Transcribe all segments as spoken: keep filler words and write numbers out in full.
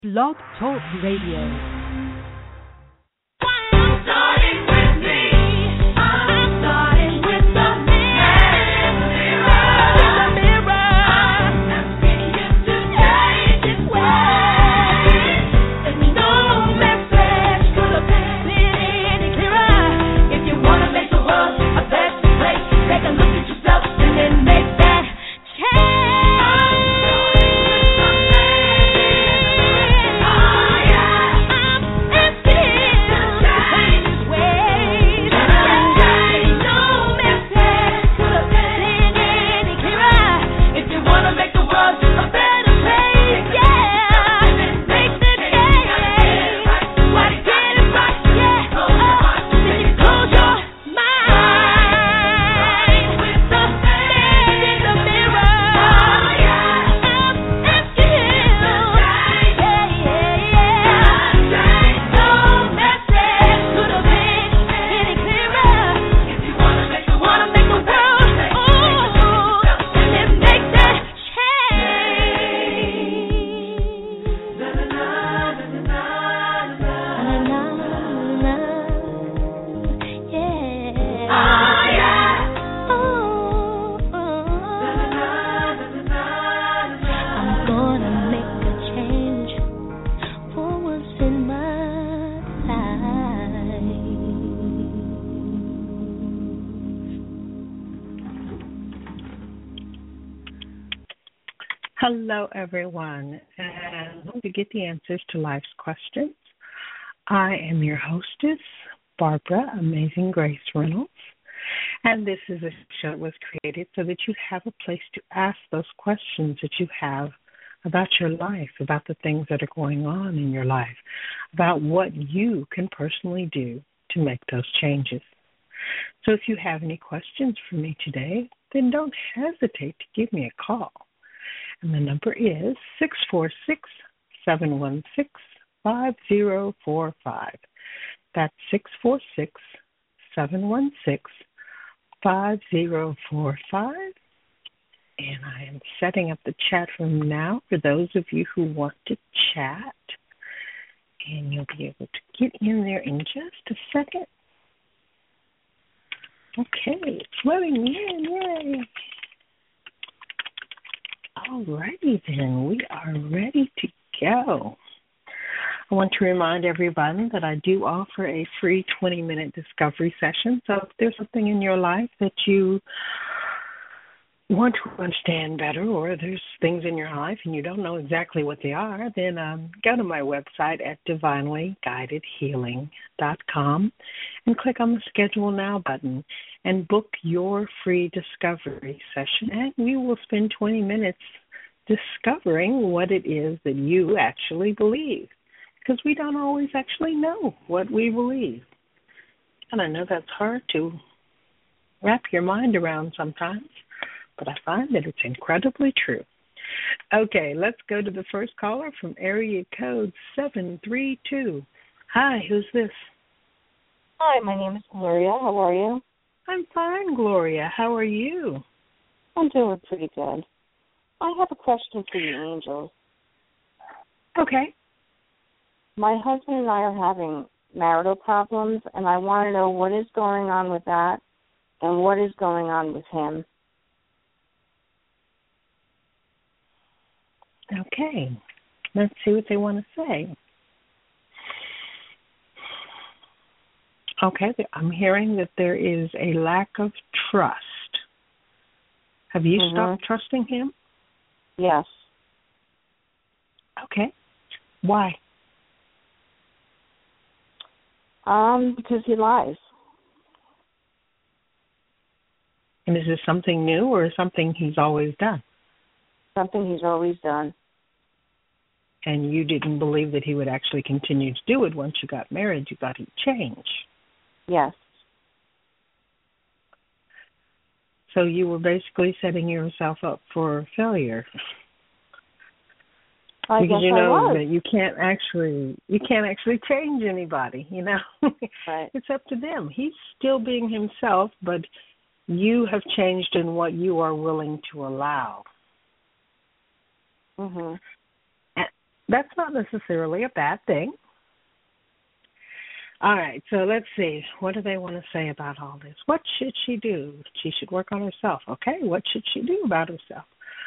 Blog Talk Radio. Hello, everyone, and hope you get the answers to life's questions. I am your hostess, Barbara Amazing Grace Reynolds, and this is a show that was created so that you have a place to ask those questions that you have about your life, about the things that are going on in your life, about what you can personally do to make those changes. So if you have any questions for me today, then don't hesitate to give me a call. And the number is six four six, seven one six, five zero four five. That's six four six, seven one six, five zero four five. And I am setting up the chat room now for those of you who want to chat. And you'll be able to get in there in just a second. Okay, it's letting me in. Yay. All righty then, we are ready to go. I want to remind everyone that I do offer a free twenty-minute discovery session. So if there's something in your life that you want to understand better, or there's things in your life and you don't know exactly what they are, then um, go to my website at divinely guided healing dot com and click on the Schedule Now button and book your free discovery session. And we will spend twenty minutes discovering what it is that you actually believe, because we don't always actually know what we believe. And I know that's hard to wrap your mind around sometimes, but I find that it's incredibly true. Okay, let's go to the first caller from area code seven three two. Hi, who's this? Hi, my name is Gloria. How are you? I'm fine, Gloria. How are you? I'm doing pretty good. I have a question for the angels. Okay. My husband and I are having marital problems, and I want to know what is going on with that and what is going on with him. Okay. Let's see what they want to say. Okay, I'm hearing that there is a lack of trust. Have you mm-hmm. stopped trusting him? Yes. Okay. Why? Um, because he lies. And is this something new or something he's always done? Something he's always done. And you didn't believe that he would actually continue to do it once you got married. You thought he'd change. Yes. So you were basically setting yourself up for failure. I because guess you know I was. that you can't actually you can't actually change anybody, you know. Right. It's up to them. He's still being himself, but you have changed in what you are willing to allow. Mhm. That's not necessarily a bad thing. All right, so let's see. What do they want to say about all this? What should she do? She should work on herself. Okay, what should she do about herself?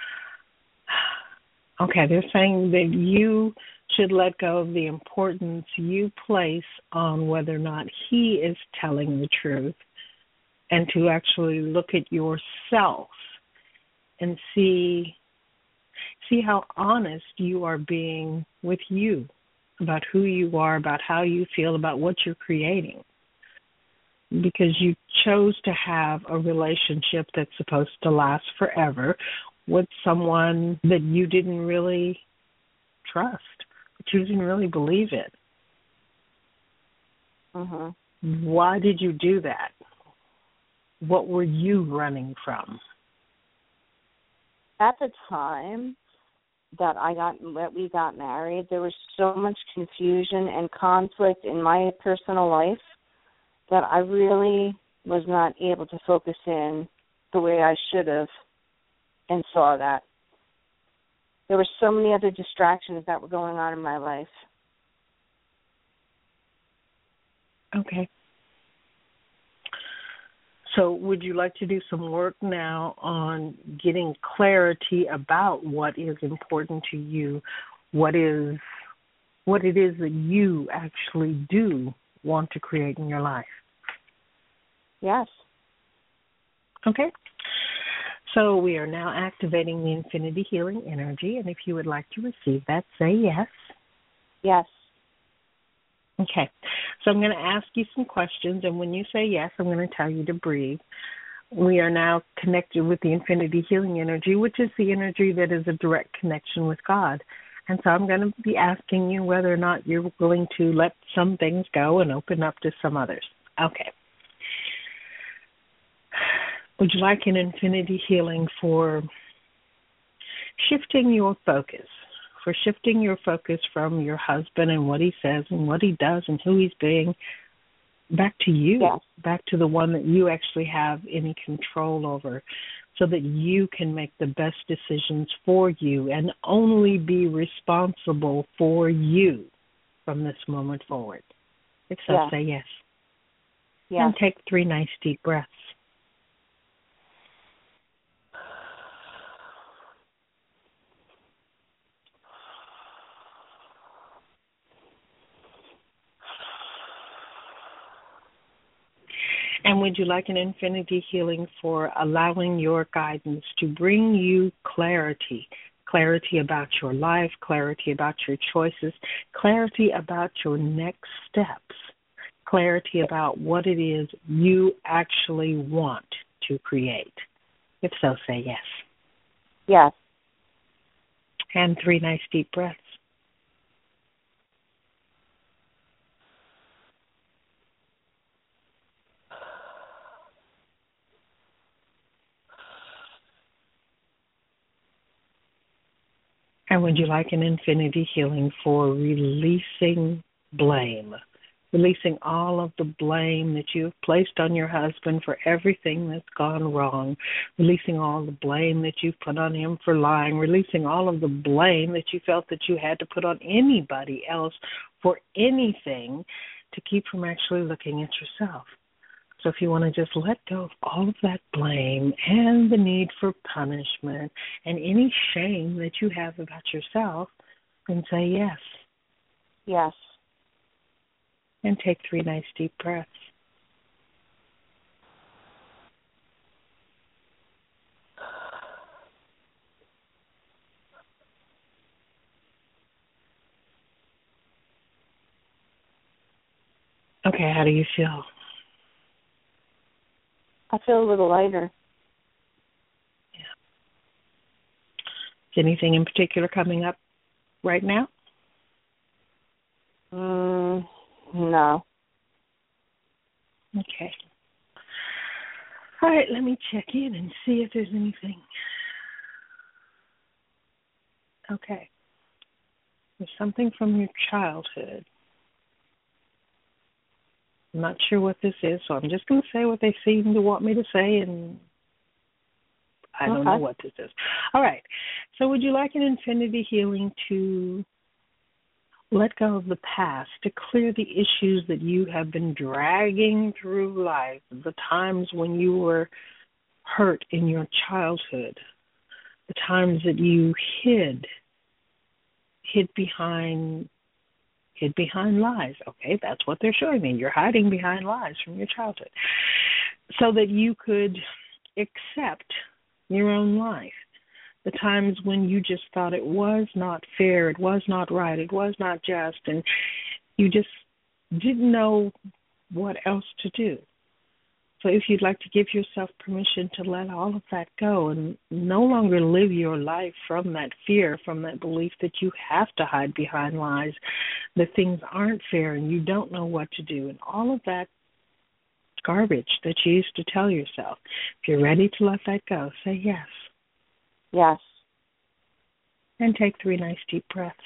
Okay, they're saying that you should let go of the importance you place on whether or not he is telling the truth, and to actually look at yourself and see see how honest you are being with you about who you are, about how you feel, about what you're creating. Because you chose to have a relationship that's supposed to last forever with someone that you didn't really trust, that you didn't really believe in. Mm-hmm. Why did you do that? What were you running from? At the time that I got that we got married, there was so much confusion and conflict in my personal life that I really was not able to focus in the way I should have and saw that. There were so many other distractions that were going on in my life. Okay. So would you like to do some work now on getting clarity about what is important to you, what is what it is that you actually do want to create in your life? Yes. Okay. So we are now activating the Infinity Healing Energy, and if you would like to receive that, say yes. Yes. Okay. So I'm going to ask you some questions, and when you say yes, I'm going to tell you to breathe. We are now connected with the Infinity Healing Energy, which is the energy that is a direct connection with God. And so I'm going to be asking you whether or not you're willing to let some things go and open up to some others. Okay. Would you like an infinity healing for shifting your focus, for shifting your focus from your husband and what he says and what he does and who he's being back to you, yes. back to the one that you actually have any control over, so that you can make the best decisions for you and only be responsible for you from this moment forward? If so, yes. say yes. Yes. And take three nice deep breaths. And would you like an infinity healing for allowing your guidance to bring you clarity, clarity about your life, clarity about your choices, clarity about your next steps, clarity about what it is you actually want to create? If so, say yes. Yes. And three nice deep breaths. And would you like an infinity healing for releasing blame, releasing all of the blame that you've placed on your husband for everything that's gone wrong, releasing all the blame that you've put on him for lying, releasing all of the blame that you felt that you had to put on anybody else for anything to keep from actually looking at yourself? So if you want to just let go of all of that blame and the need for punishment and any shame that you have about yourself, then say yes. Yes. And take three nice deep breaths. Okay, how do you feel? I feel a little lighter. Yeah. Is anything in particular coming up right now? Mm, no. Okay. All right, let me check in and see if there's anything. Okay. There's something from your childhood. I'm not sure what this is, so I'm just going to say what they seem to want me to say, and I don't okay. know what this is. All right. So would you like an infinity healing to let go of the past, to clear the issues that you have been dragging through life, the times when you were hurt in your childhood, the times that you hid, hid behind, hid behind lies. Okay, that's what they're showing me. You're hiding behind lies from your childhood, so that you could accept your own life. The times when you just thought it was not fair, it was not right, it was not just, and you just didn't know what else to do. So if you'd like to give yourself permission to let all of that go and no longer live your life from that fear, from that belief that you have to hide behind lies, that things aren't fair and you don't know what to do, and all of that garbage that you used to tell yourself, if you're ready to let that go, say yes. Yes. And take three nice deep breaths.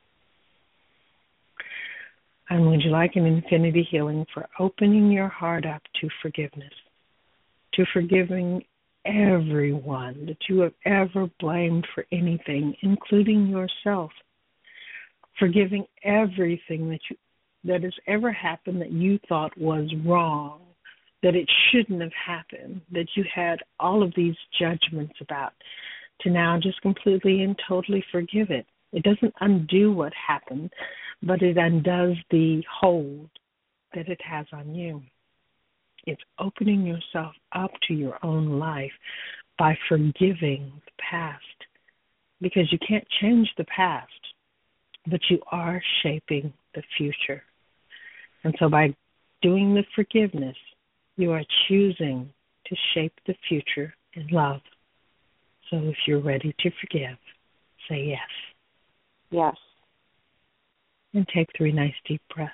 And would you like an infinity healing for opening your heart up to forgiveness, to forgiving everyone that you have ever blamed for anything, including yourself, forgiving everything that you that has ever happened that you thought was wrong, that it shouldn't have happened, that you had all of these judgments about, to now just completely and totally forgive it. It doesn't undo what happened, but it undoes the hold that it has on you. It's opening yourself up to your own life by forgiving the past, because you can't change the past, but you are shaping the future. And so by doing the forgiveness, you are choosing to shape the future in love. So if you're ready to forgive, say yes. Yes. And take three nice deep breaths.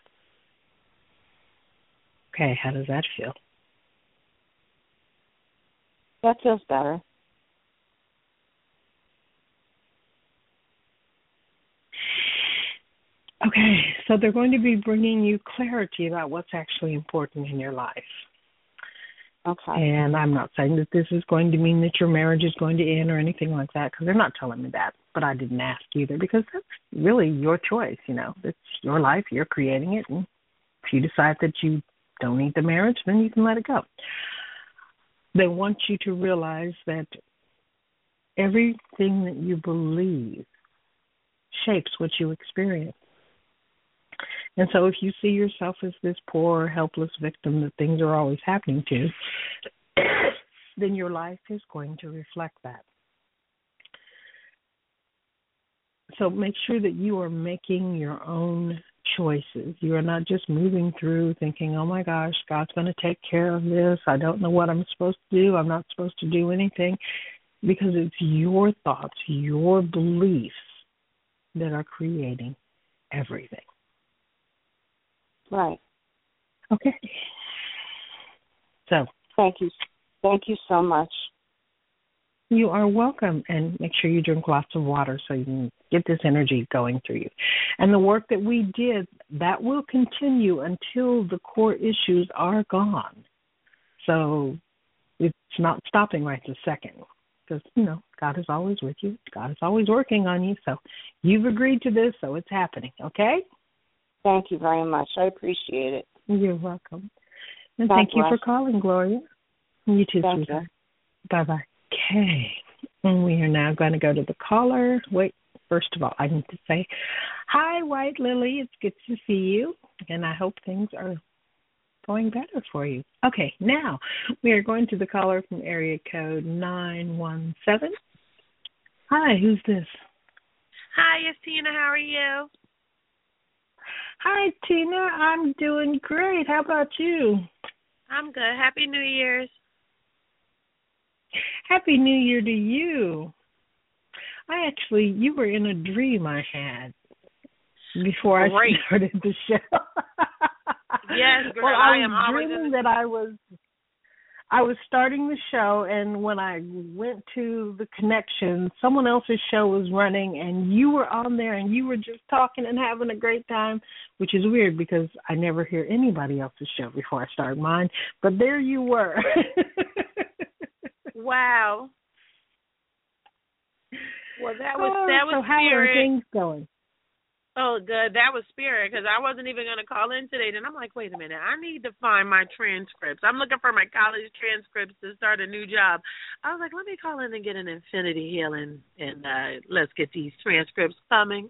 Okay, how does that feel? That feels better. Okay, so they're going to be bringing you clarity about what's actually important in your life. Okay. And I'm not saying that this is going to mean that your marriage is going to end or anything like that, because they're not telling me that. But I didn't ask either, because that's really your choice, you know. It's your life. You're creating it. And if you decide that you don't need the marriage, then you can let it go. They want you to realize that everything that you believe shapes what you experience. And so if you see yourself as this poor, helpless victim that things are always happening to, then your life is going to reflect that. So make sure that you are making your own choices. You are not just moving through thinking, oh my gosh, God's going to take care of this. I don't know what I'm supposed to do. I'm not supposed to do anything. Because it's your thoughts, your beliefs that are creating everything. Right. Okay. So. Thank you. Thank you so much. You are welcome. And make sure you drink lots of water so you can get this energy going through you. And the work that we did, that will continue until the core issues are gone. So it's not stopping right this second. Because, you know, God is always with you. God is always working on you. So you've agreed to this, so it's happening. Okay? Thank you very much. I appreciate it. You're welcome. And God thank bless. you for calling, Gloria. You too, Thank sweetheart. Bye-bye. Okay. And we are now going to go to the caller. Wait, first of all, I need to say, hi, White Lily. It's good to see you. And I hope things are going better for you. Okay, now we are going to the caller from area code nine one seven. Hi, who's this? Hi, it's Tina. How are you? Hi, Tina. I'm doing great. How about you? I'm good. Happy New Year's. Happy New Year to you. I actually, you were in a dream I had before Great. I started the show. Yes, girl. Well, I, I am was always dreaming in the... that I was I was starting the show, and when I went to the connection, someone else's show was running, and you were on there, and you were just talking and having a great time, which is weird because I never hear anybody else's show before I start mine. But there you were. Wow. Well, that was oh, that was so how spirit. are things going? Oh, good. That was spirit because I wasn't even going to call in today. Then I'm like, wait a minute. I need to find my transcripts. I'm looking for my college transcripts to start a new job. I was like, let me call in and get an infinity healing, and uh, let's get these transcripts coming.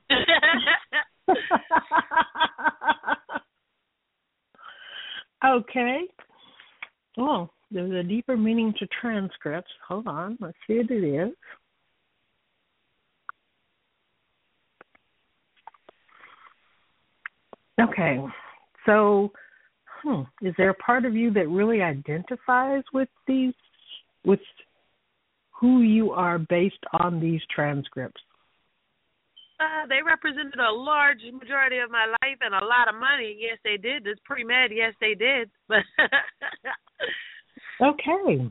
Okay. Oh, there's a deeper meaning to transcripts. Hold on. Let's see what it is. Okay, so hmm, is there a part of you that really identifies with these, with who you are based on these transcripts? Uh, they represented a large majority of my life and a lot of money. Yes, they did. This pre-med, yes, they did. Okay.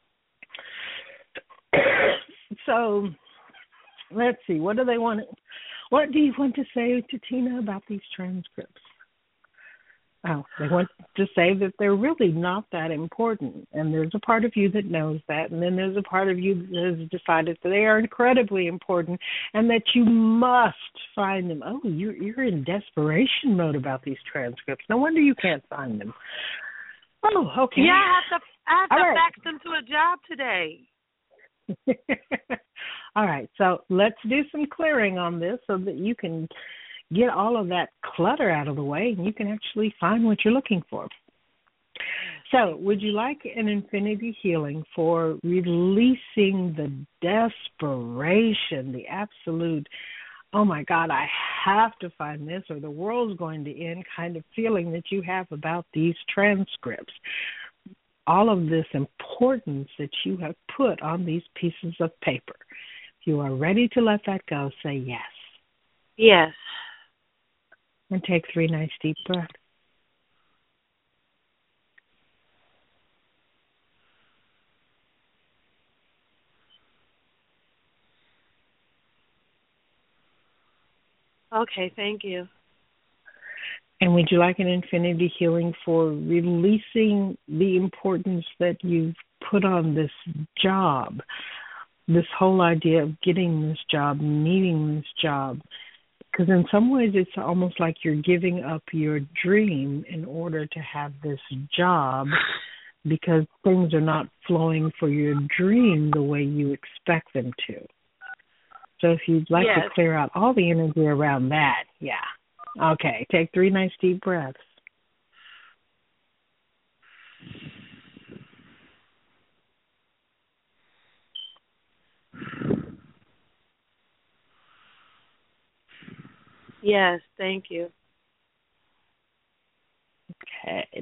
So let's see. What do they want? What do you want to say to Tina about these transcripts? Oh, they want to say that they're really not that important, and there's a part of you that knows that, and then there's a part of you that has decided that they are incredibly important, and that you must find them. Oh, you're you're in desperation mode about these transcripts. No wonder you can't find them. Oh, okay. Yeah, I have to I have to right. fax them to a job today. All right, so let's do some clearing on this so that you can get all of that clutter out of the way and you can actually find what you're looking for. So, would you like an infinity healing for releasing the desperation, the absolute, oh my God, I have to find this or the world's going to end kind of feeling that you have about these transcripts? All of this importance that you have put on these pieces of paper. If you are ready to let that go, say yes. Yes. And take three nice deep breaths. Okay, thank you. And would you like an infinity healing for releasing the importance that you've put on this job, this whole idea of getting this job, needing this job? Because in some ways it's almost like you're giving up your dream in order to have this job because things are not flowing for your dream the way you expect them to. So if you'd like yes. to clear out all the energy around that, yeah. Okay, take three nice deep breaths. Yes, thank you. Okay.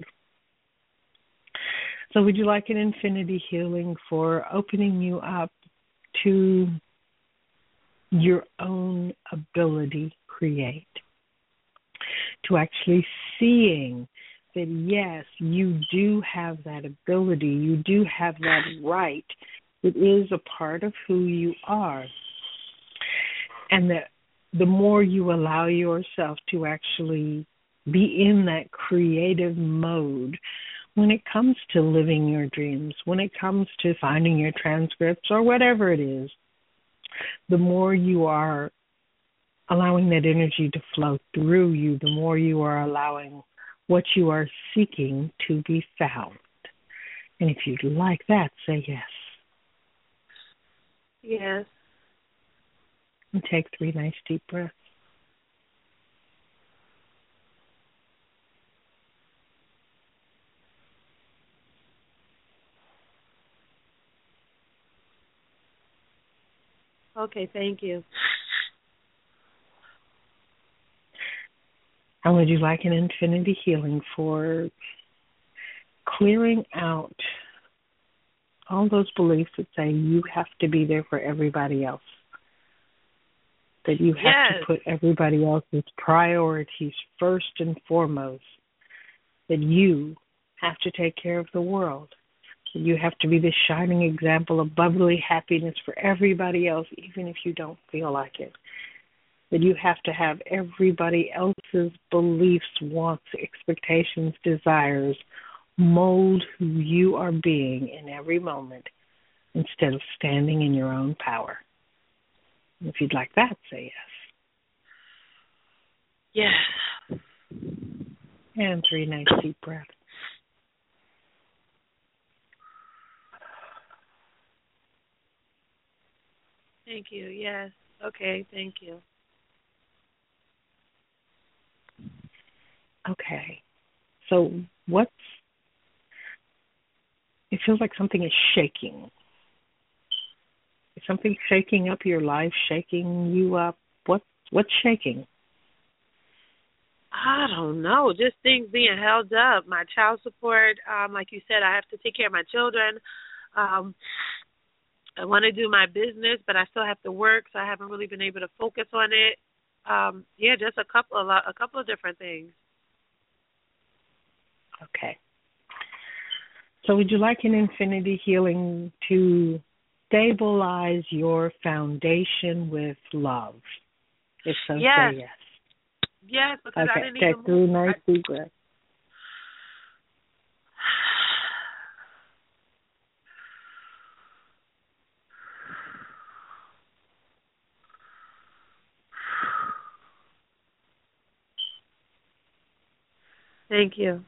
So would you like an infinity healing for opening you up to your own ability to create? To actually seeing that, yes, you do have that ability, you do have that right. It is a part of who you are. And that the more you allow yourself to actually be in that creative mode when it comes to living your dreams, when it comes to finding your transcripts or whatever it is, the more you are allowing that energy to flow through you, the more you are allowing what you are seeking to be found. And if you'd like that, say yes. Yes. And take three nice deep breaths. Okay, thank you. And would you like an infinity healing for clearing out all those beliefs that say you have to be there for everybody else? That you have yes. to put everybody else's priorities first and foremost. That you have to take care of the world. That you have to be the shining example of bubbly happiness for everybody else, even if you don't feel like it. That you have to have everybody else's beliefs, wants, expectations, desires mold who you are being in every moment instead of standing in your own power. If you'd like that, say yes. Yes. And three nice deep breaths. Thank you. Yes. Okay. Thank you. Okay. So what's, it feels like something is shaking. Is something shaking up your life, shaking you up? What What's shaking? I don't know. Just things being held up. My child support, um, like you said, I have to take care of my children. Um, I want to do my business, but I still have to work, so I haven't really been able to focus on it. Um, yeah, just a couple, a, lot, a couple of different things. Okay. So would you like an infinity healing to stabilize your foundation with love? If so, yes. say yes. Yes, because okay. I didn't Okay, even through move. nice I, deep breath. Thank you.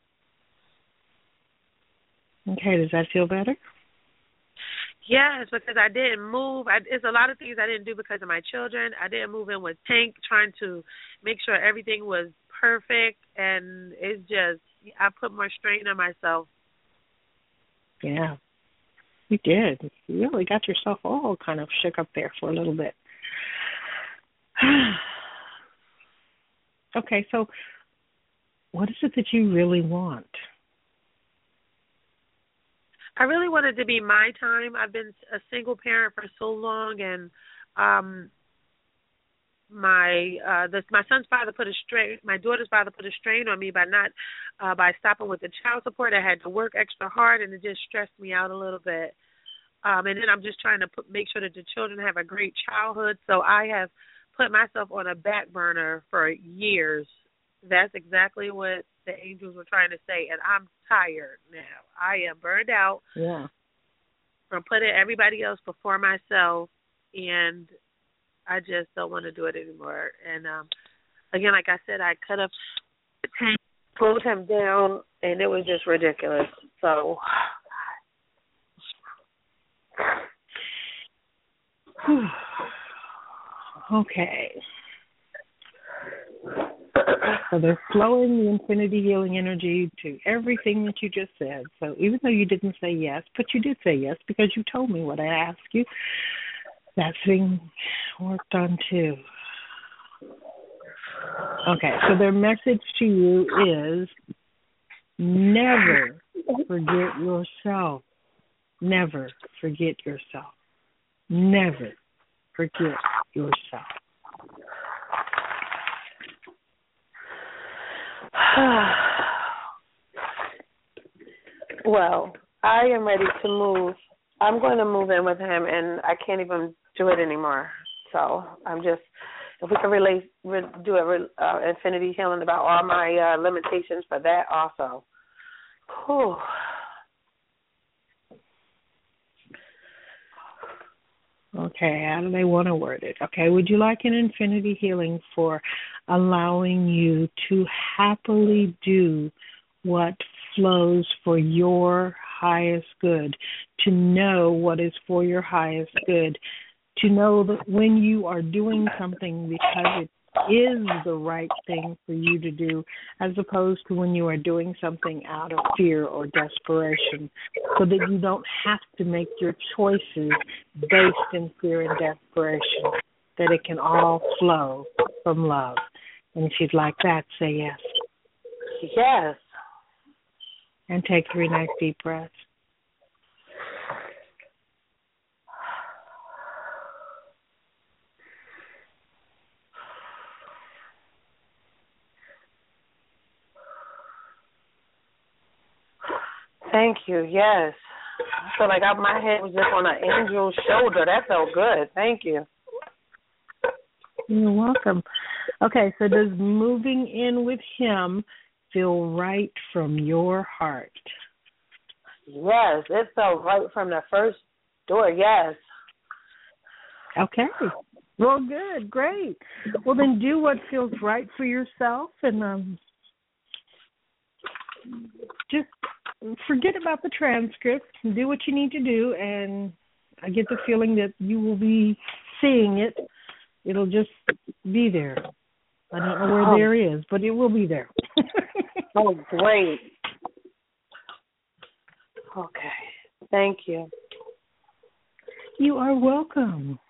Okay, does that feel better? Yes, because I didn't move. I, it's a lot of things I didn't do because of my children. I didn't move in with Tank, trying to make sure everything was perfect, and it's just, I put more strain on myself. Yeah, you did. You really got yourself all kind of shook up there for a little bit. Okay, so what is it that you really want? I really wanted to be my time. I've been a single parent for so long, and um, my uh, the, my son's father put a strain. My daughter's father put a strain on me by not uh, by stopping with the child support. I had to work extra hard, and it just stressed me out a little bit. Um, and then I'm just trying to put, make sure that the children have a great childhood. So I have put myself on a back burner for years. That's exactly what the angels were trying to say, and I'm tired now. I am burned out yeah. from putting everybody else before myself, and I just don't want to do it anymore. And um, again, like I said, I cut up the tank, slowed him down, and it was just ridiculous. So, okay. So they're flowing the infinity healing energy to everything that you just said. So even though you didn't say yes, but you did say yes because you told me what I asked you, that's being worked on too. Okay, so their message to you is never forget yourself. Never forget yourself. Never forget yourself. Well, I am ready to move. I'm going to move in with him, and I can't even do it anymore. So I'm just, if we can relate, re, do a uh, infinity healing about all my uh, limitations for that also. Whew. Okay, how do they want to word it? Okay, would you like an infinity healing for allowing you to happily do what flows for your highest good, to know what is for your highest good, to know that when you are doing something because it is the right thing for you to do, as opposed to when you are doing something out of fear or desperation, so that you don't have to make your choices based in fear and desperation, that it can all flow from love. And if you'd like that, say yes. Yes. And take three nice deep breaths. Thank you, yes. I feel like I, my head was just on an angel's shoulder. That felt good. Thank you. You're welcome. Okay, so does moving in with him feel right from your heart? Yes, it felt right from the first door, yes. Okay. Well, good, great. Well, then do what feels right for yourself, and um, just forget about the transcript and do what you need to do. And I get the feeling that you will be seeing it. It'll just be there. I don't know where oh. there is, but it will be there. Oh, great. Okay. Thank you. You are welcome.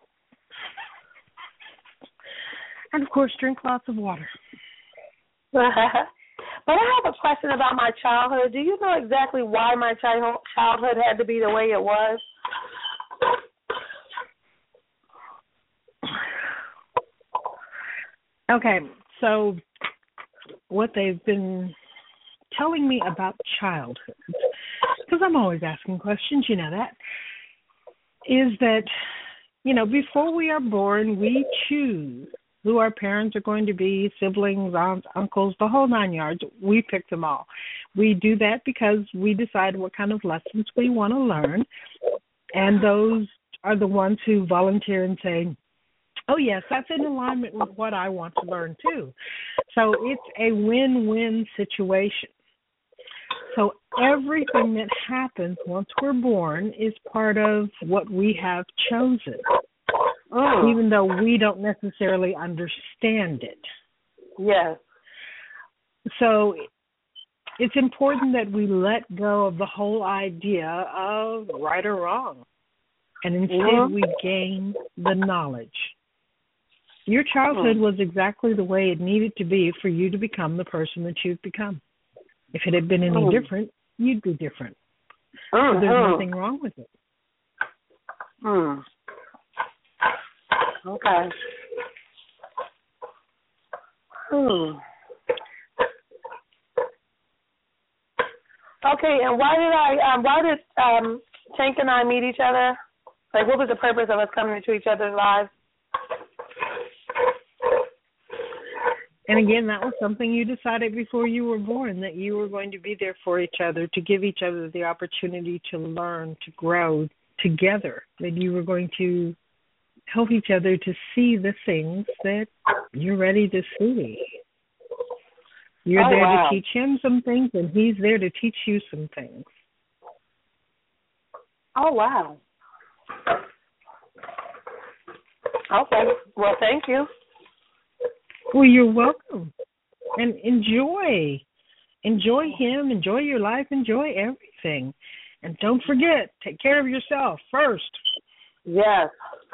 And, of course, drink lots of water. But I have a question about my childhood. Do you know exactly why my child childhood had to be the way it was? Okay, so what they've been telling me about childhood, because I'm always asking questions, you know that, is that, you know, before we are born, we choose who our parents are going to be, siblings, aunts, uncles, the whole nine yards. We pick them all. We do that because we decide what kind of lessons we want to learn, and those are the ones who volunteer and say, oh, yes, that's in alignment with what I want to learn, too. So it's a win-win situation. So everything that happens once we're born is part of what we have chosen, oh. even though we don't necessarily understand it. Yes. So it's important that we let go of the whole idea of right or wrong, and instead mm-hmm. we gain the knowledge. Your childhood was exactly the way it needed to be for you to become the person that you've become. If it had been any mm. different, you'd be different. Mm, so there's mm. nothing wrong with it. Mm. Okay. Hmm. Okay, and why did I? Um, why did um, Tank and I meet each other? Like, what was the purpose of us coming into each other's lives? And again, that was something you decided before you were born, that you were going to be there for each other, to give each other the opportunity to learn, to grow together, that you were going to help each other to see the things that you're ready to see. You're oh, there wow. to teach him some things, and he's there to teach you some things. Oh, wow. Okay. Well, thank you. Well, you're welcome. And enjoy. Enjoy him. Enjoy your life. Enjoy everything. And don't forget, take care of yourself first. Yes.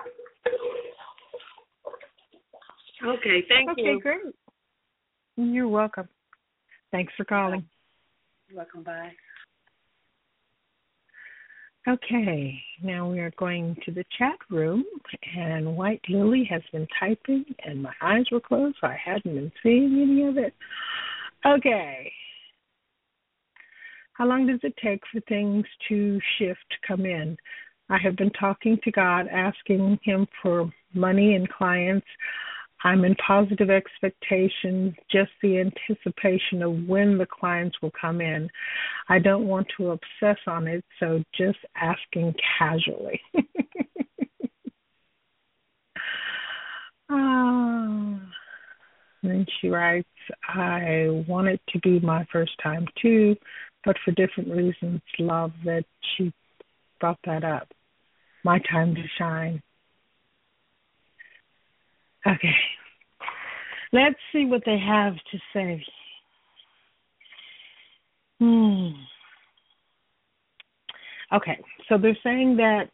Okay, thank okay, you. Okay, great. You're welcome. Thanks for calling. You're welcome. Bye. Okay, now we are going to the chat room, and White Lily has been typing, and my eyes were closed, so I hadn't been seeing any of it. Okay. How long does it take for things to shift, come in? I have been talking to God, asking him for money and clients. I'm in positive expectations, just the anticipation of when the clients will come in. I don't want to obsess on it, so just asking casually. uh, then she writes, I want it to be my first time too, but for different reasons. Love that she brought that up. My time to shine. Okay. Let's see what they have to say. Hmm. Okay, so they're saying that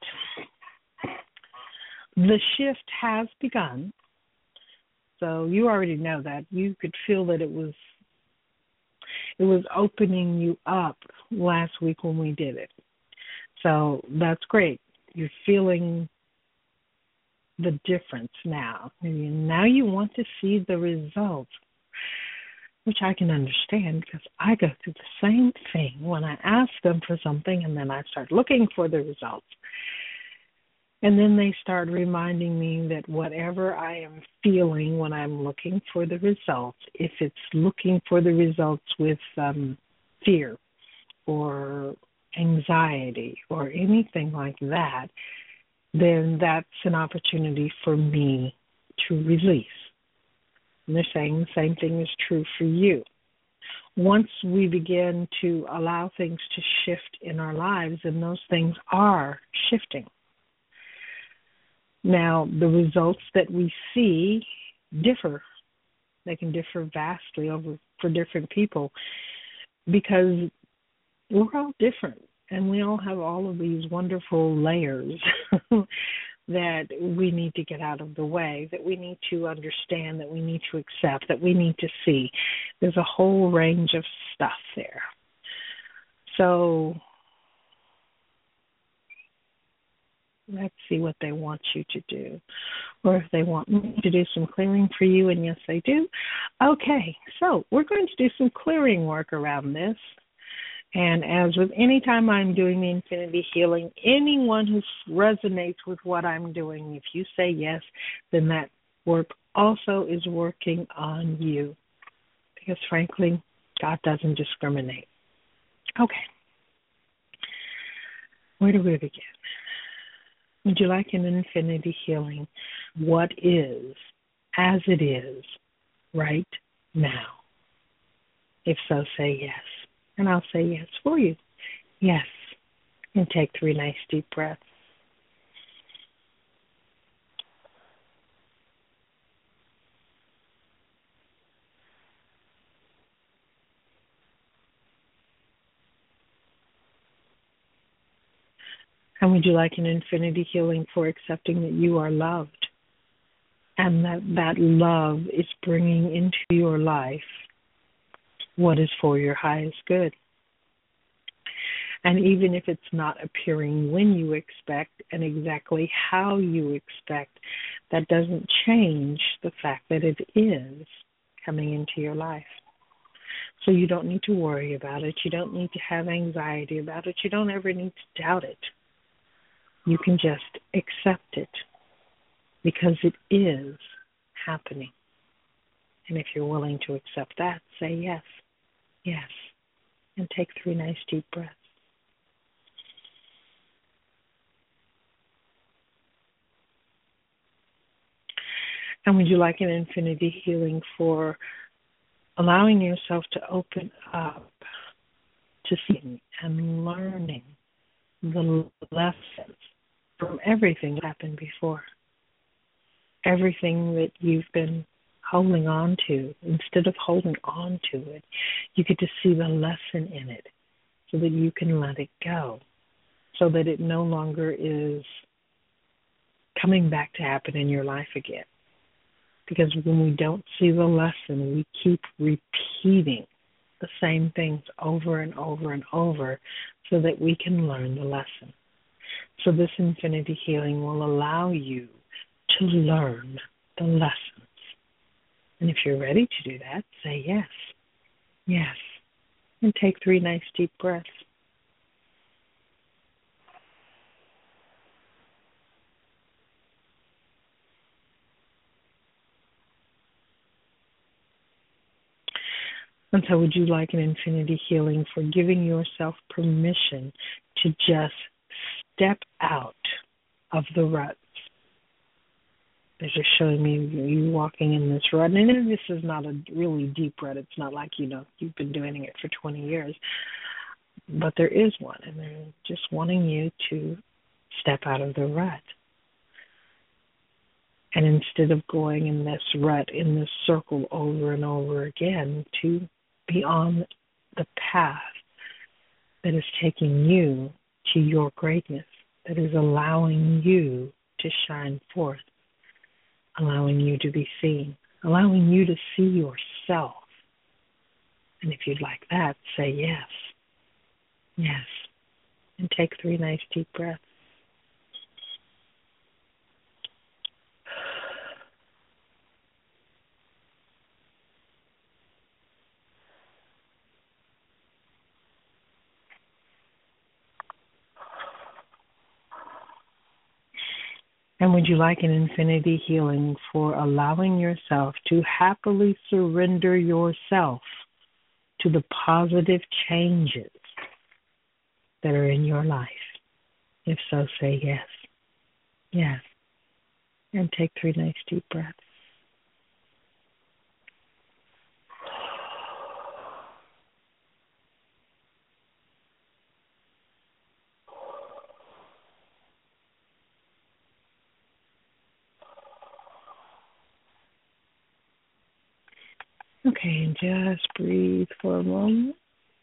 the shift has begun. So you already know that. You could feel that it was it was opening you up last week when we did it. So that's great. You're feeling the difference now. And now you want to see the results, which I can understand because I go through the same thing when I ask them for something and then I start looking for the results. And then they start reminding me that whatever I am feeling when I'm looking for the results, if it's looking for the results with um, fear or anxiety or anything like that, then that's an opportunity for me to release. And they're saying the same thing is true for you. Once we begin to allow things to shift in our lives, and those things are shifting. Now, the results that we see differ. They can differ vastly over for different people because we're all different, and we all have all of these wonderful layers that we need to get out of the way, that we need to understand, that we need to accept, that we need to see. There's a whole range of stuff there. So let's see what they want you to do, or if they want me to do some clearing for you, and yes, they do. Okay, so we're going to do some clearing work around this. And as with any time I'm doing the infinity healing, anyone who resonates with what I'm doing, if you say yes, then that work also is working on you. Because frankly, God doesn't discriminate. Okay. Where do we begin? Would you like an infinity healing? What is as it is right now? If so, say yes. And I'll say yes for you. Yes. And take three nice deep breaths. And would you like an infinity healing for accepting that you are loved and that that love is bringing into your life what is for your highest good? And even if it's not appearing when you expect and exactly how you expect, that doesn't change the fact that it is coming into your life. So you don't need to worry about it. You don't need to have anxiety about it. You don't ever need to doubt it. You can just accept it because it is happening. And if you're willing to accept that, say yes, yes, and take three nice deep breaths. And would you like an infinity healing for allowing yourself to open up to seeing and learning the lessons from everything that happened before? Everything that you've been holding on to, instead of holding on to it, you get to see the lesson in it so that you can let it go, so that it no longer is coming back to happen in your life again. Because when we don't see the lesson, we keep repeating the same things over and over and over so that we can learn the lesson. So this infinity healing will allow you to learn the lessons. And if you're ready to do that, say yes, yes, and take three nice deep breaths. And so would you like an infinity healing for giving yourself permission to just step out of the ruts? They're just showing me you walking in this rut. And this is not a really deep rut. It's not like, you know, you've been doing it for twenty years. But there is one, and they're just wanting you to step out of the rut. And instead of going in this rut, in this circle over and over again, to be on the path that is taking you to your greatness, that is allowing you to shine forth, allowing you to be seen, allowing you to see yourself. And if you'd like that, say yes, yes, and take three nice deep breaths. And would you like an infinity healing for allowing yourself to happily surrender yourself to the positive changes that are in your life? If so, say yes, yes, and take three nice deep breaths. Okay, and just breathe for a moment.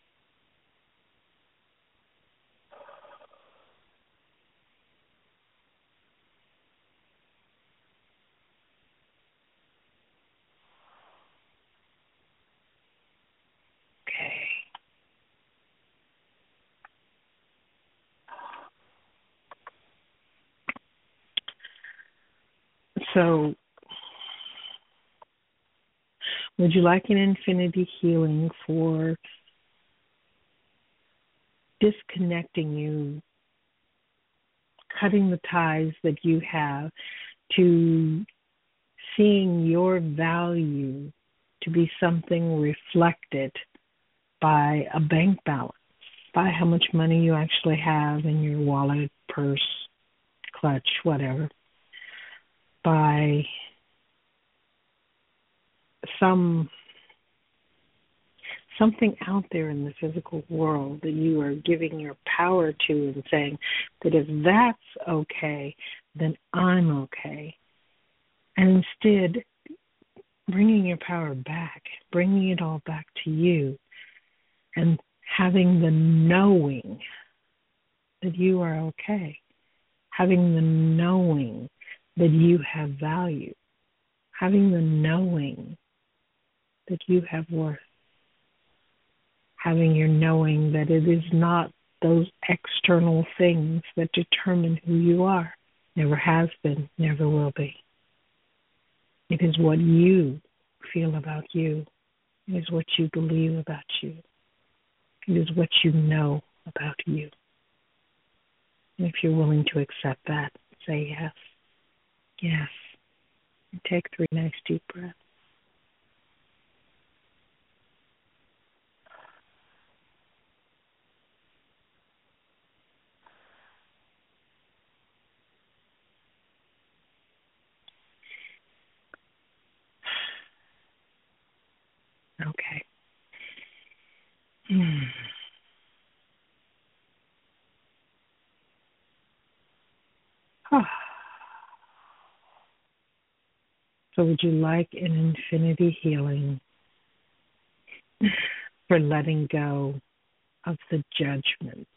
Okay. So, would you like an infinity healing for disconnecting you, cutting the ties that you have to seeing your value to be something reflected by a bank balance, by how much money you actually have in your wallet, purse, clutch, whatever, by some something out there in the physical world that you are giving your power to and saying that if that's okay, then I'm okay. And instead, bringing your power back, bringing it all back to you, and having the knowing that you are okay, having the knowing that you have value, having the knowing that you have worth, having your knowing that it is not those external things that determine who you are. Never has been, never will be. It is what you feel about you. It is what you believe about you. It is what you know about you. And if you're willing to accept that, say yes. Yes. And take three nice deep breaths. Okay. Hmm. Oh. So would you like an infinity healing for letting go of the judgments?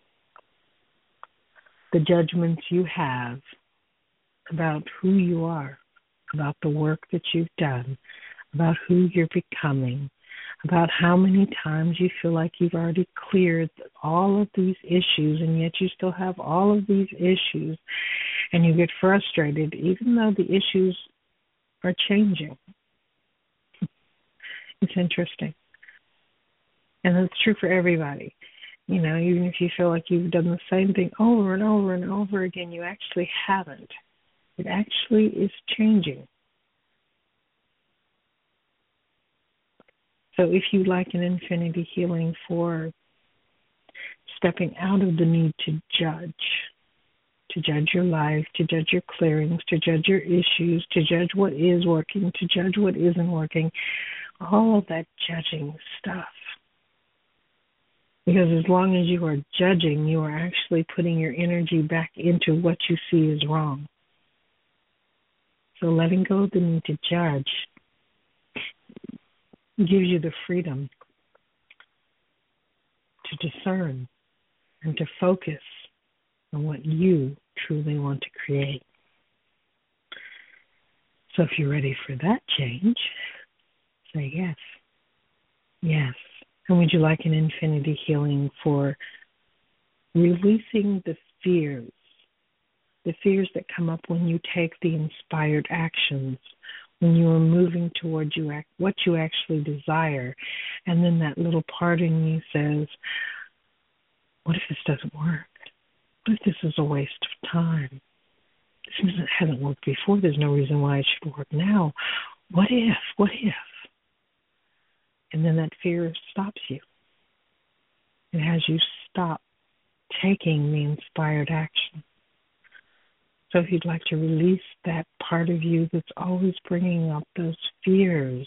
The judgments you have about who you are, about the work that you've done, about who you're becoming, about how many times you feel like you've already cleared all of these issues and yet you still have all of these issues and you get frustrated even though the issues are changing. It's interesting. And that's true for everybody. You know, even if you feel like you've done the same thing over and over and over again, you actually haven't. It actually is changing. So if you like an infinity healing for stepping out of the need to judge, to judge your life, to judge your clearings, to judge your issues, to judge what is working, to judge what isn't working, all of that judging stuff. Because as long as you are judging, you are actually putting your energy back into what you see is wrong. So letting go of the need to judge gives you the freedom to discern and to focus on what you truly want to create. So if you're ready for that change, say yes. Yes. And would you like an infinity healing for releasing the fears, the fears that come up when you take the inspired actions, when you are moving towards you act, what you actually desire, and then that little part in you says, what if this doesn't work? What if this is a waste of time? This hasn't worked before. There's no reason why it should work now. What if? What if? And then that fear stops you. It has you stop taking the inspired action. So if you'd like to release that part of you that's always bringing up those fears,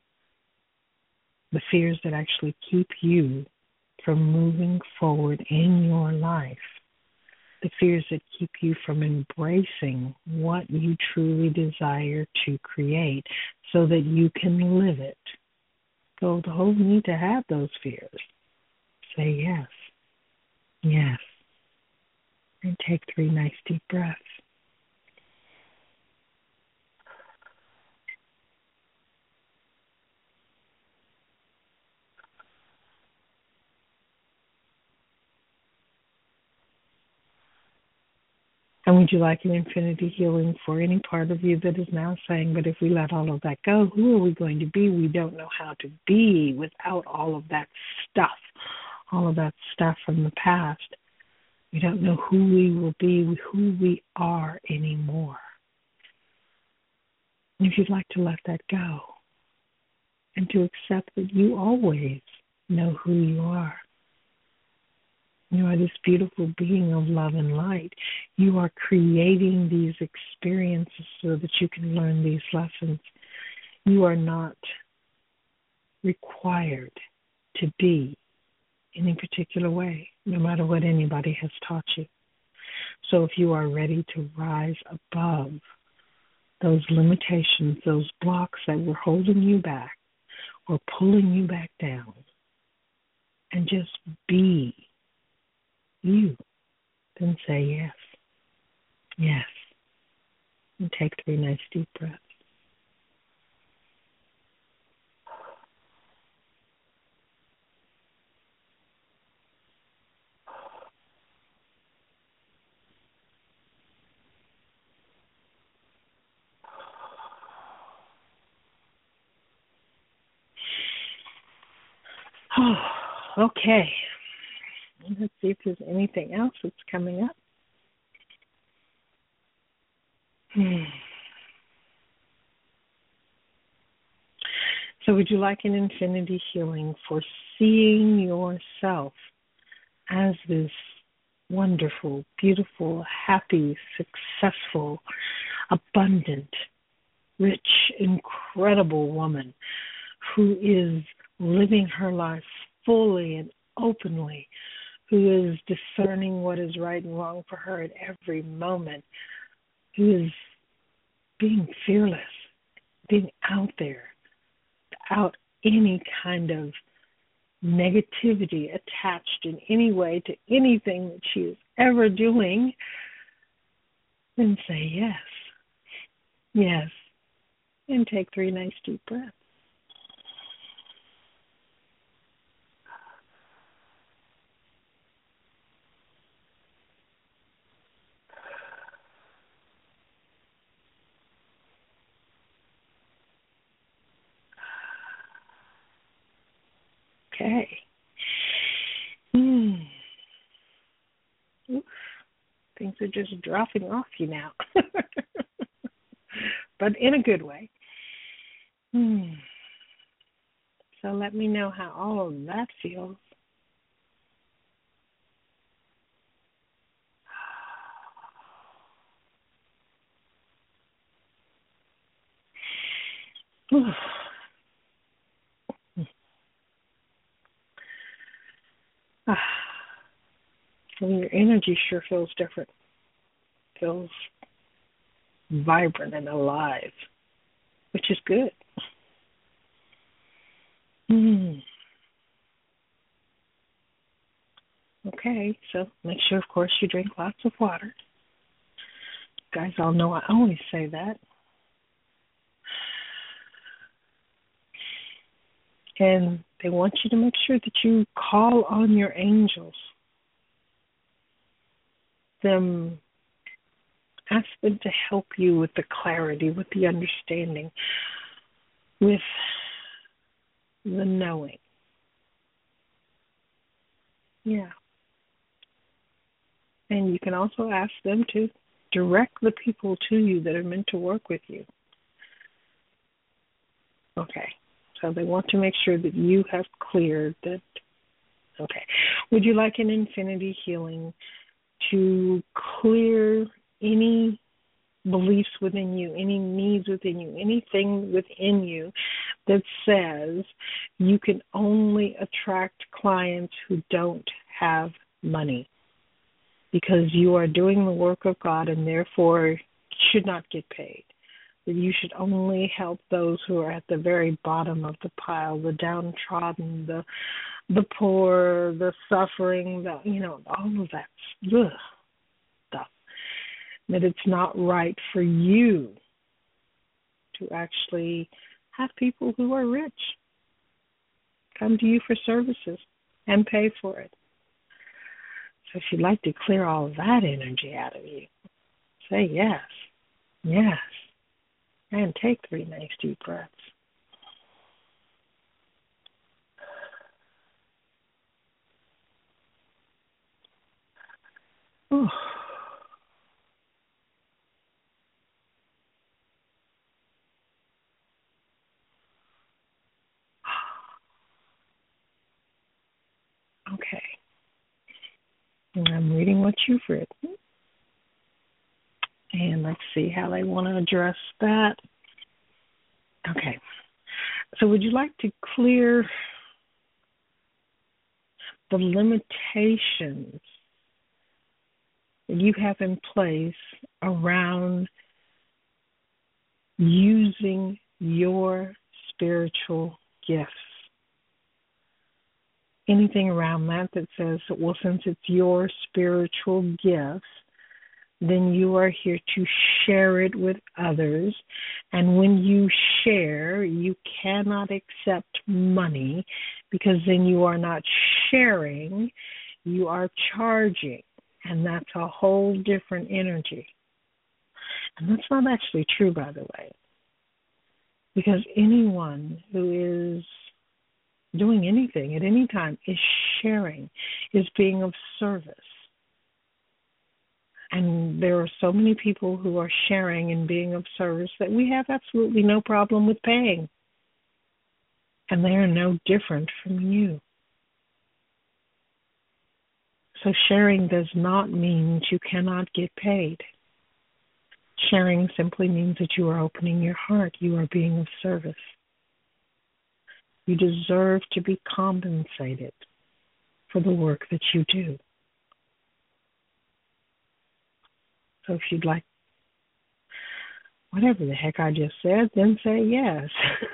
the fears that actually keep you from moving forward in your life, the fears that keep you from embracing what you truly desire to create so that you can live it, So don't need to have those fears. Say yes. Yes. And take three nice deep breaths. And would you like an infinity healing for any part of you that is now saying, but if we let all of that go, who are we going to be? We don't know how to be without all of that stuff, all of that stuff from the past. We don't know who we will be, who we are anymore. And if you'd like to let that go and to accept that you always know who you are. You are this beautiful being of love and light. You are creating these experiences so that you can learn these lessons. You are not required to be in a particular way, no matter what anybody has taught you. So if you are ready to rise above those limitations, those blocks that were holding you back or pulling you back down, and just be you, then say yes. Yes. And take three nice deep breaths. Oh, okay. Let's see if there's anything else that's coming up. Hmm. So would you like an infinity healing for seeing yourself as this wonderful, beautiful, happy, successful, abundant, rich, incredible woman who is living her life fully and openly, who is discerning what is right and wrong for her at every moment, who is being fearless, being out there, without any kind of negativity attached in any way to anything that she is ever doing, then say yes. Yes. And take three nice deep breaths. Okay. Hmm. Oof. Things are just dropping off you now. But in a good way. Hmm. So let me know how all of that feels. Oof. Ah. Well, your energy sure feels different. Feels vibrant and alive, which is good. Mm. Okay, so make sure, of course, you drink lots of water. You guys all know I always say that. And they want you to make sure that you call on your angels. Them, ask them to help you with the clarity, with the understanding, with the knowing. Yeah. And you can also ask them to direct the people to you that are meant to work with you. Okay. So they want to make sure that you have cleared that. Okay. Would you like an infinity healing to clear any beliefs within you, any needs within you, anything within you that says you can only attract clients who don't have money because you are doing the work of God and therefore should not get paid? that you should only help those who are at the very bottom of the pile, the downtrodden, the the poor, the suffering, the you know, all of that ugh, stuff. That it's not right for you to actually have people who are rich come to you for services and pay for it. So if you'd like to clear all of that energy out of you, say yes, yes, and take three nice deep breaths. Ooh. Okay. And I'm reading what you've written. And let's see how they want to address that. Okay. So would you like to clear the limitations that you have in place around using your spiritual gifts? Anything around that that says, well, since it's your spiritual gifts, then you are here to share it with others. And when you share, you cannot accept money, because then you are not sharing, you are charging. And that's a whole different energy. And that's not actually true, by the way, because anyone who is doing anything at any time is sharing, is being of service. And there are so many people who are sharing and being of service that we have absolutely no problem with paying. And they are no different from you. So sharing does not mean that you cannot get paid. Sharing simply means that you are opening your heart. You are being of service. You deserve to be compensated for the work that you do. So if you'd like, whatever the heck I just said, then say yes.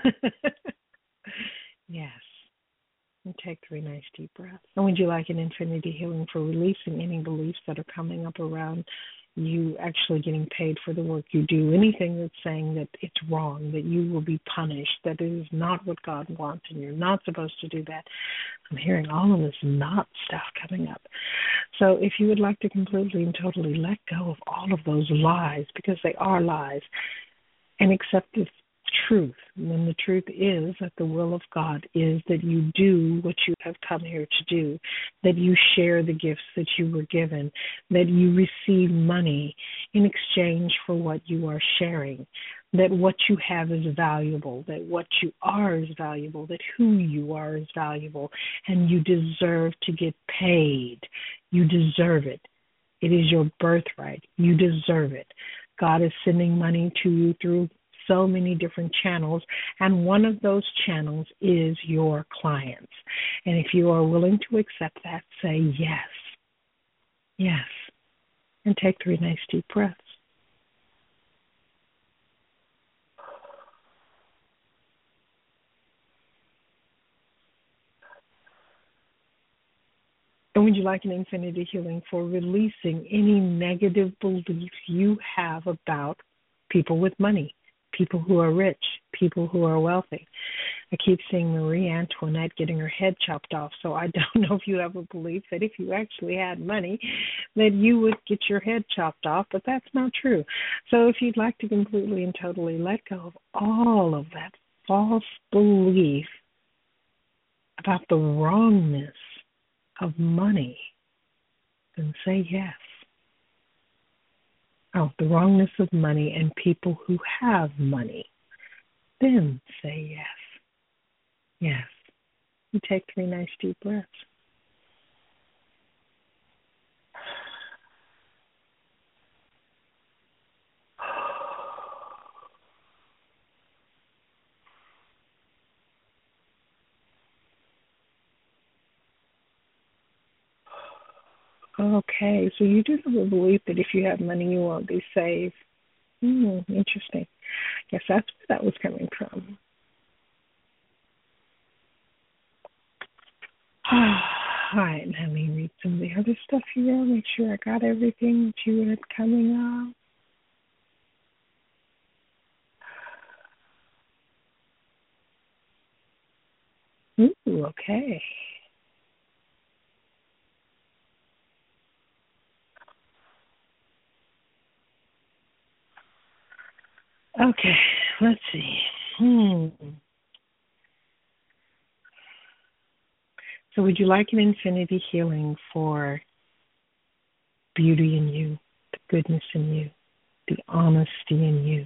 Yes. And take three nice deep breaths. And would you like an infinity healing for releasing any beliefs that are coming up around you actually getting paid for the work you do? Anything that's saying that it's wrong, that you will be punished, that it is not what God wants and you're not supposed to do that. I'm hearing all of this not stuff coming up. So if you would like to completely and totally let go of all of those lies, because they are lies, and accept the truth, when the truth is that the will of God is that you do what you have come here to do, that you share the gifts that you were given, that you receive money in exchange for what you are sharing, that what you have is valuable, that what you are is valuable, that who you are is valuable, and you deserve to get paid. You deserve it. It is your birthright. You deserve it. God is sending money to you through so many different channels, and one of those channels is your clients. And if you are willing to accept that, say yes. Yes. And take three nice deep breaths. And would you like an infinity healing for releasing any negative beliefs you have about people with money, people who are rich, people who are wealthy? I keep seeing Marie Antoinette getting her head chopped off, so I don't know if you have a belief that if you actually had money, that you would get your head chopped off, but that's not true. So if you'd like to completely and totally let go of all of that false belief about the wrongness of money, then say yes. Oh, the wrongness of money and people who have money, then say yes. Yes. You take three nice deep breaths. Okay, so you do have a belief that if you have money, you won't be safe. Hmm, interesting. Guess that's where that was coming from. All right, let me read some of the other stuff here. Make sure I got everything that you had coming up. Ooh, okay. Okay, let's see. Hmm. So would you like an infinity healing for beauty in you, the goodness in you, the honesty in you,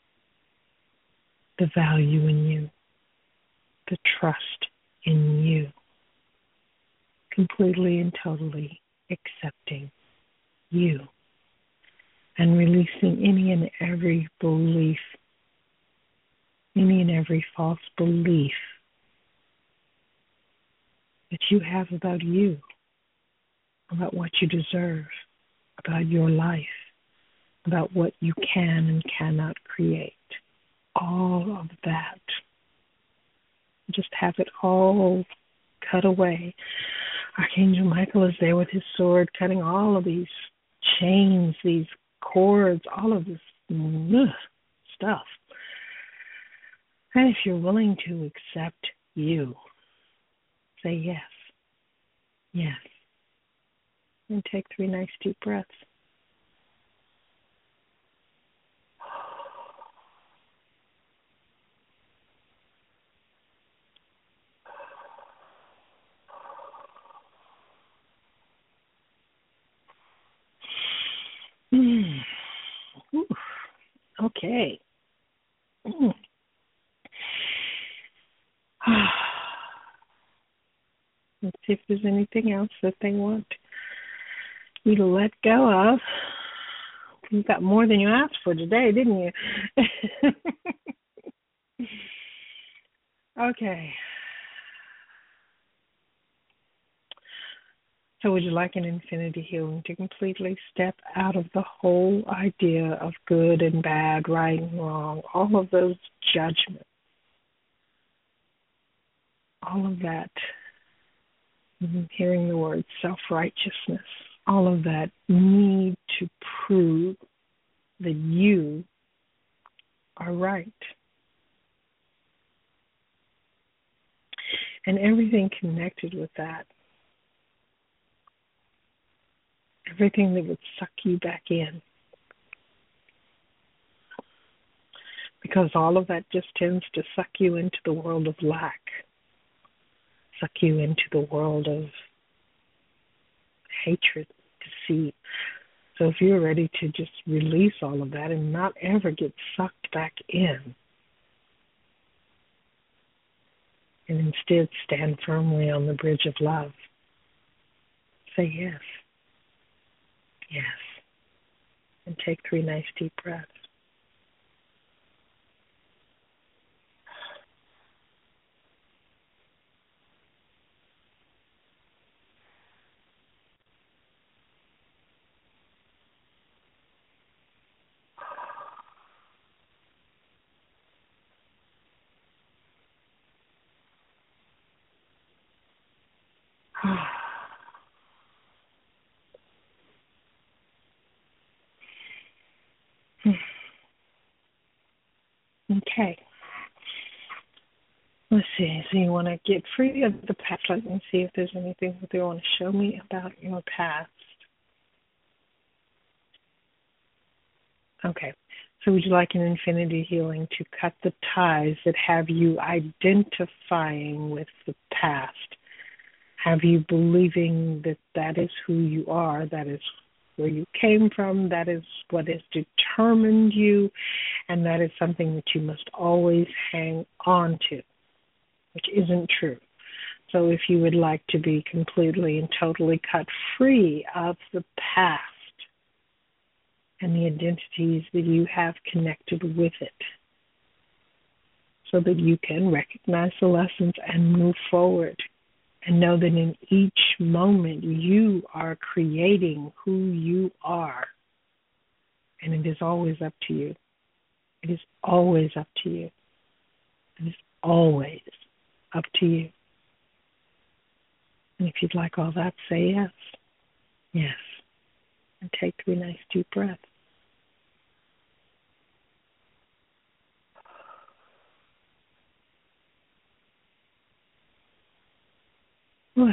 the value in you, the trust in you, completely and totally accepting you, and releasing any and every belief, any and every false belief that you have about you, about what you deserve, about your life, about what you can and cannot create. All of that. Just have it all cut away. Archangel Michael is there with his sword, cutting all of these chains, these cords, all of this ugh, stuff. And if you're willing to accept you, say yes. Yes. And take three nice deep breaths. Mm. Ooh. Okay. Mm. Let's see if there's anything else that they want you to let go of. You got more than you asked for today, didn't you? Okay. So would you like an infinity healing to completely step out of the whole idea of good and bad, right and wrong, all of those judgments, all of that, hearing the word self-righteousness, all of that need to prove that you are right. And everything connected with that. Everything that would suck you back in. Because all of that just tends to suck you into the world of lack. Suck you into the world of hatred, deceit. So if you're ready to just release all of that and not ever get sucked back in, and instead stand firmly on the bridge of love, say yes. Yes. And take three nice deep breaths. Okay. Let's see. So you want to get free of the past. Let me see if there's anything that they want to show me about your past. Okay. So would you like an infinity healing to cut the ties that have you identifying with the past? Have you believing that that is who you are, that is where you came from, that is what has determined you, and that is something that you must always hang on to, which isn't true. So if you would like to be completely and totally cut free of the past and the identities that you have connected with it, so that you can recognize the lessons and move forward and know that in each moment you are creating who you are. And it is always up to you. It is always up to you. It is always up to you. And if you'd like all that, say yes. Yes. And take three nice deep breaths. Well,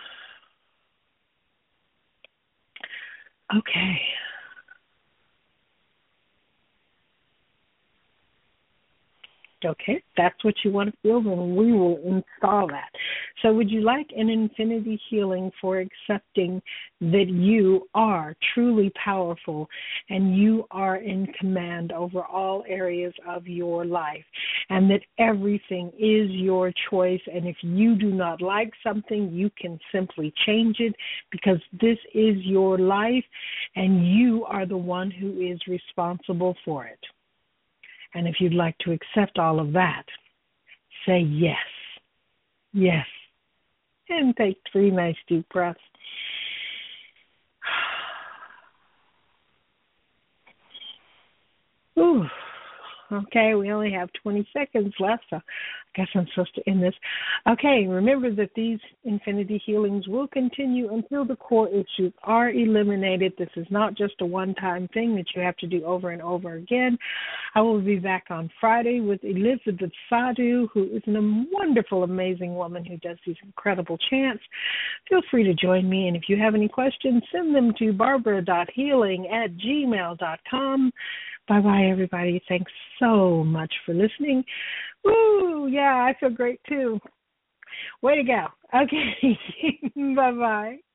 okay. Okay, that's what you want to feel, then we will install that. So would you like an infinity healing for accepting that you are truly powerful and you are in command over all areas of your life, and that everything is your choice, and if you do not like something, you can simply change it because this is your life and you are the one who is responsible for it? And if you'd like to accept all of that, say yes. Yes. And take three nice deep breaths. Ooh. Okay, we only have twenty seconds left, so I guess I'm supposed to end this. Okay, remember that these infinity healings will continue until the core issues are eliminated. This is not just a one-time thing that you have to do over and over again. I will be back on Friday with Elizabeth Sadhu, who is a wonderful, amazing woman who does these incredible chants. Feel free to join me, and if you have any questions, send them to barbara dot healing at gmail dot com. Bye-bye, everybody. Thanks so much for listening. Woo! Yeah, I feel great, too. Way to go. Okay. Bye-bye.